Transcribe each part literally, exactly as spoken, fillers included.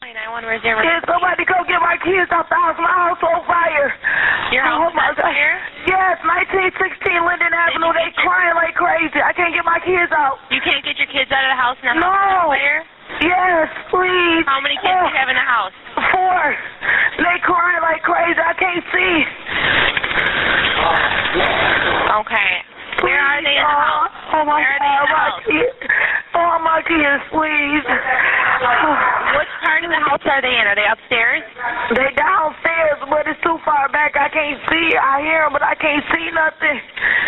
nine one, where's your Can somebody go get my kids out the house? My house on fire. Your house oh, my on fire? Yes, nineteen sixteen Linden Avenue. They crying like crazy. I can't get my kids out. You can't get your kids out of the house and the no. house on fire? Yes, please. How many kids do you have in the house? Four. They crying like crazy. I can't see. Okay. Where are they in the house? Oh, my Where are they in the house? Kids. Oh, my kids, please. Which part of the house are they in? Are they upstairs? They downstairs, but it's too far back. I can't see. I hear them, but I can't see nothing.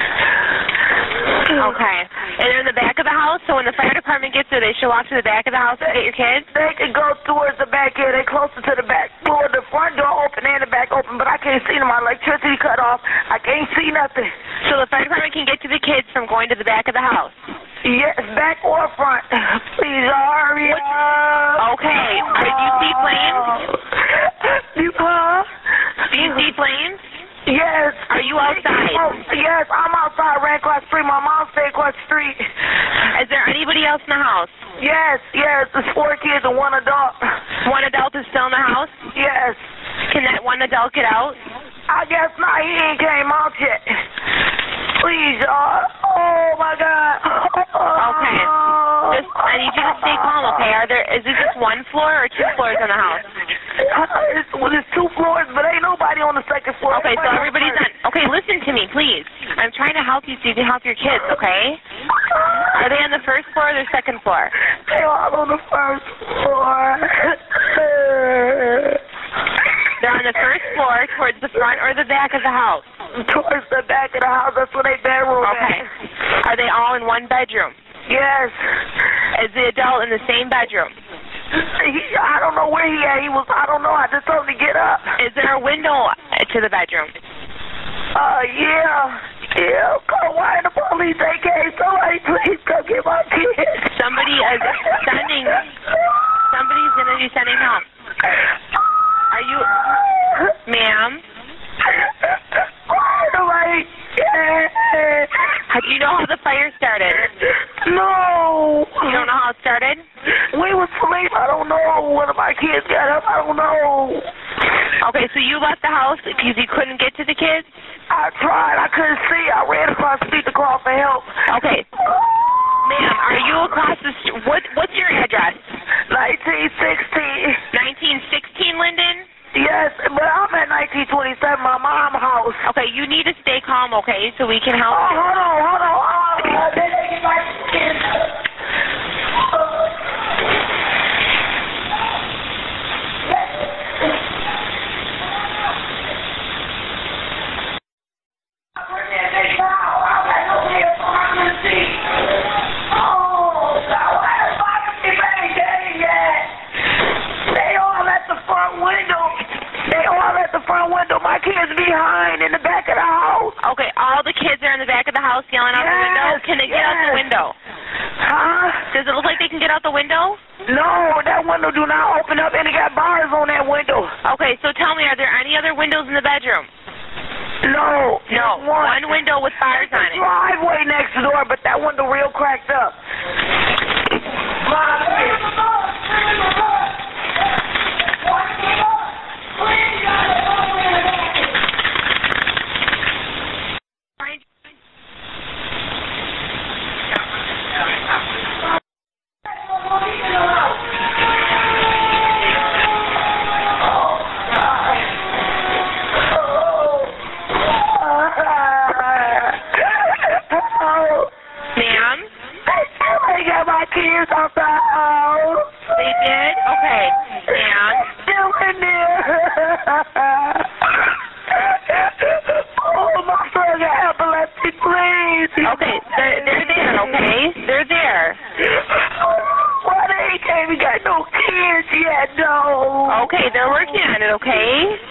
Okay. And they're in the back of the house, so when the fire department gets there, they should walk to the back of the house to get your kids? They can go towards the back here. They're closer to the back door. The front door open and the back open, but I can't see them. My electricity cut off. I can't see nothing. So the fire department can get to the kids from going to the back of the house? Yes, back or front. Please hurry up. Okay. Do you see flames? You, huh? Do you see flames? Yes. Are you outside? Oh, yes, I'm outside, right across the street. My mom stayed across the street. Is there anybody else in the house? Yes, yes. There's four kids and one adult. One adult is still in the house? Yes. Can that one adult get out? I guess not. He ain't came out yet. Please, y'all. Oh, my God. Okay. Just, I need you to stay calm, okay? Are there, is this just one floor or two floors in the house? It's, well, there's two floors, but ain't nobody on the second floor. Okay, so everybody's on. Okay, listen to me, please. I'm trying to help you so you can help your kids, okay? Are they on the first floor or the second floor? They're all on the first floor. They're on the first floor towards the front or the back of the house? Towards the back of the house. That's where they bedroom Okay. at. Are they all in one bedroom? Yes. Is the adult in the same bedroom? He, I don't know where he at. He was, I don't know. I just told him to get up. Is there a window to the bedroom? Uh, yeah. Yeah. Call why the police ain't came. Somebody please come get my kids. Somebody is sending, somebody's going to be sending help. Are you, ma'am? Do you know how the fire started? No. You don't know how it started? We was asleep. I don't know. One of my kids got up. I don't know. Okay, so you left the house because you couldn't get to the kids? I tried. I couldn't see. I ran across the street to call for help. Okay. Ma'am, are you across the street? What, what's your address? nineteen sixteen. nineteen sixteen, Linden? Yes, but I'm at nineteen twenty-seven, my mom's house. Okay, you need to stay calm, okay, so we can help oh, you. hold on, hold on. Oh, they taking my kids. My kids behind in the back of the house. Okay, all the kids are in the back of the house yelling out yes, the window. Can they get yes. out the window? Huh? Does it look like they can get out the window? No, that window do not open up, and it got bars on that window. Okay, so tell me, are there any other windows in the bedroom? No. No, one, one window with bars on it. Driveway next door, but that window real cracked up. Kids out the house. They did? Okay. And? Still in there. Oh, my son got epilepsy, please. Okay, they're, they're there, okay? They're there. Why they ain't even got no kids yet, though? Okay, they're working on it, okay?